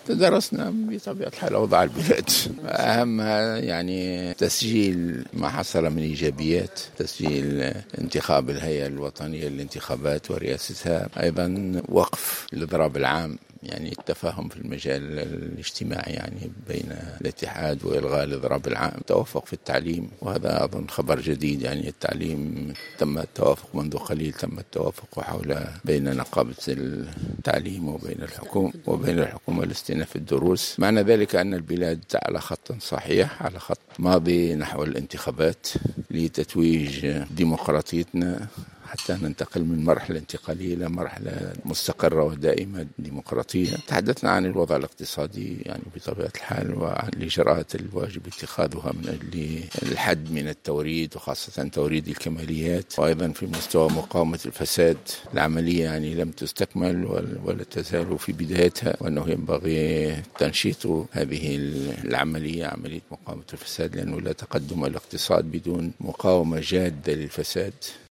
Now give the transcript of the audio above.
درسنا بطبيعة الحال أوضاع البلاد، أهمها يعني تسجيل ما حصل من إيجابيات، تسجيل انتخاب الهيئة الوطنية للانتخابات ورئاستها، أيضا وقف الإضراب العام، يعني التفاهم في المجال الاجتماعي يعني بين الاتحاد وإلغاء الإضراب العام، توافق في التعليم، وهذا أظن خبر جديد. يعني التعليم تم التوافق منذ قليل، تم التوافق حول بين نقابة التعليم وبين الحكومة لاستئناف الدروس. معنى ذلك أن البلاد على خط صحيح، على خط ماضي نحو الانتخابات لتتويج ديمقراطيتنا، حتى ننتقل من مرحلة انتقالية إلى مرحلة مستقرة ودائمة ديمقراطية. تحدثنا عن الوضع الاقتصادي يعني بطبيعة الحال، وعن الإجراءات الواجب اتخاذها من أجل الحد من التوريد، وخاصة توريد الكماليات، وأيضا في مستوى مقاومة الفساد. العملية يعني لم تستكمل ولا تزال في بدايتها، وأنه ينبغي تنشيط هذه العملية، عملية مقاومة الفساد، لأنه لا تقدم الاقتصاد بدون مقاومة جادة للفساد.